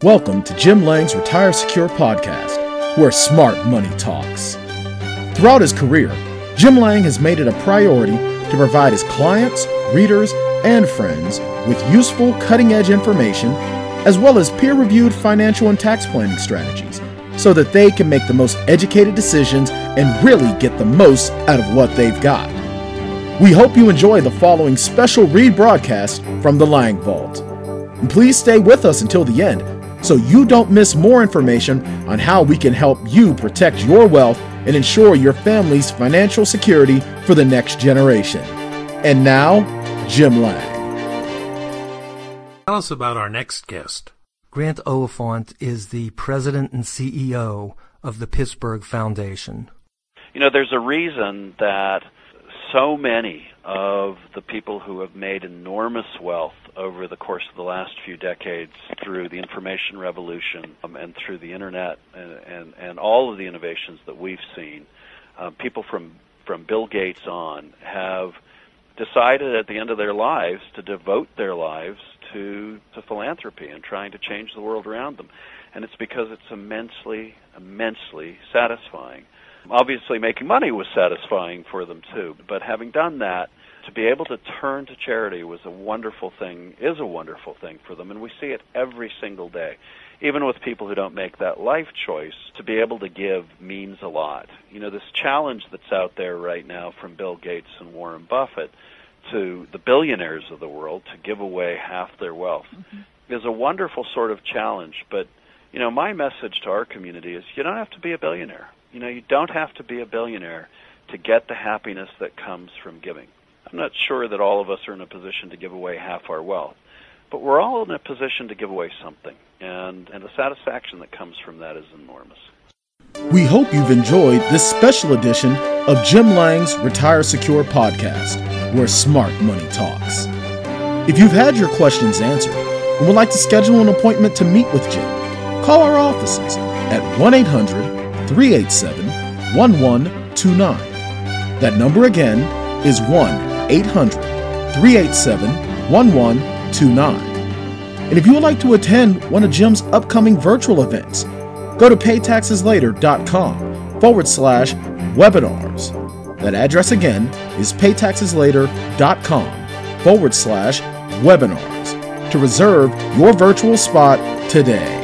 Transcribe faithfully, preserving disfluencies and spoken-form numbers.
Welcome to Jim Lang's Retire Secure podcast, where smart money talks. Throughout his career, Jim Lang has made it a priority to provide his clients, readers, and friends with useful, cutting-edge information, as well as peer-reviewed financial and tax planning strategies, so that they can make the most educated decisions and really get the most out of what they've got. We hope you enjoy the following special read broadcast from the Lang Vault. And please stay with us until the end, so you don't miss more information on how we can help you protect your wealth and ensure your family's financial security for the next generation. And now, Jim Lang. Tell us about our next guest. Grant Oliphant is the president and C E O of the Pittsburgh Foundation. You know, there's a reason that so many of the people who have made enormous wealth over the course of the last few decades through the information revolution um, and through the internet and, and, and all of the innovations that we've seen, uh, people from, from Bill Gates on have decided at the end of their lives to devote their lives to, to philanthropy and trying to change the world around them. And it's because it's immensely, immensely satisfying. Obviously, making money was satisfying for them, too. But having done that, to be able to turn to charity was a wonderful thing, is a wonderful thing for them. And we see it every single day. Even with people who don't make that life choice, to be able to give means a lot. You know, this challenge that's out there right now from Bill Gates and Warren Buffett to the billionaires of the world to give away half their wealth mm-hmm. is a wonderful sort of challenge. But, you know, my message to our community is you don't have to be a billionaire. You know, you don't have to be a billionaire to get the happiness that comes from giving. I'm not sure that all of us are in a position to give away half our wealth, but we're all in a position to give away something, and, and the satisfaction that comes from that is enormous. We hope you've enjoyed this special edition of Jim Lang's Retire Secure podcast, where smart money talks. If you've had your questions answered and would like to schedule an appointment to meet with Jim, call our offices at one eight hundred three eight seven one one two nine. That number again is one eight hundred three eight seven one one two nine. And if you would like to attend one of Jim's upcoming virtual events, go to paytaxeslater.com forward slash webinars. That address again is paytaxeslater.com forward slash webinars to reserve your virtual spot today.